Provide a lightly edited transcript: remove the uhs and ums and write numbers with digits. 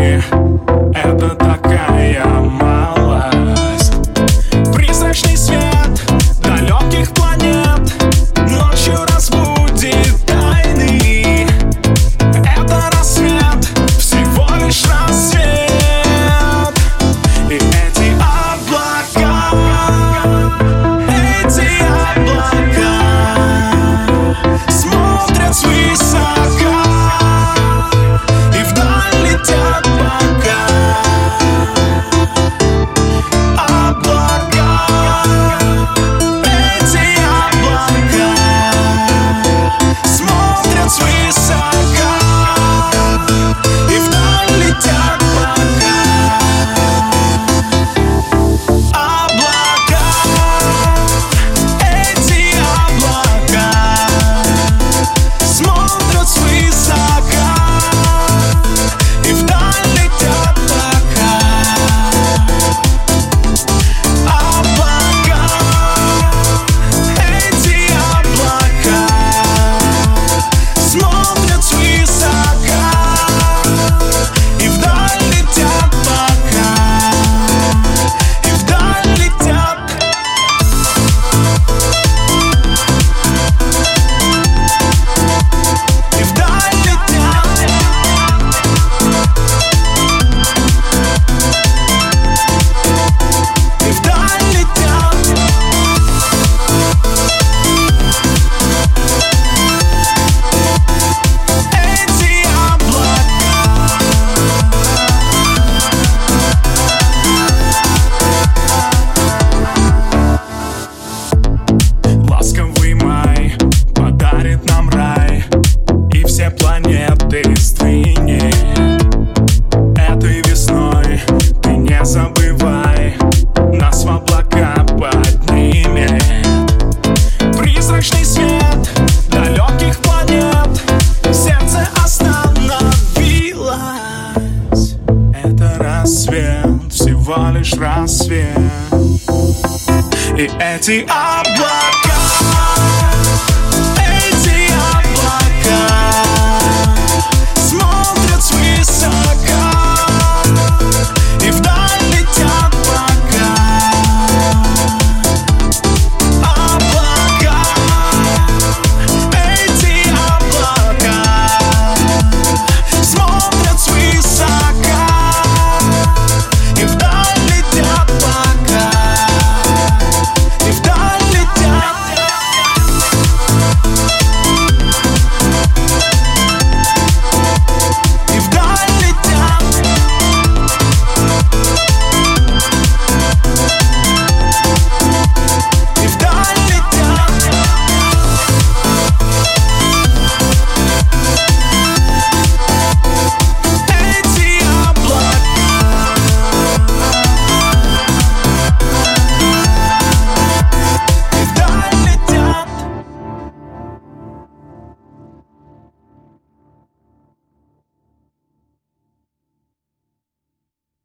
Это такая малость. Призрачный свет далеких планет ночью разбудит тайны. Это рассвет, всего лишь рассвет. И эти облака смотрят свысока и вдаль летят пока. Облака, эти облака смотрят свысока и вдаль летят пока. Облака, эти облака смотрят свысока и вдаль летят пока. Облака, эти облака смотрят свысока и вдаль летят пока. И вдаль летят. И вдаль летят. И вдаль летят. Эти облака. Ласковый май подарит нам рай, и все планеты сдвинет. Этой весной ты не забывай, нас в облака поднимет. Призрачный свет далеких планет, сердце остановилось. Это рассвет, всего лишь рассвет. И эти облака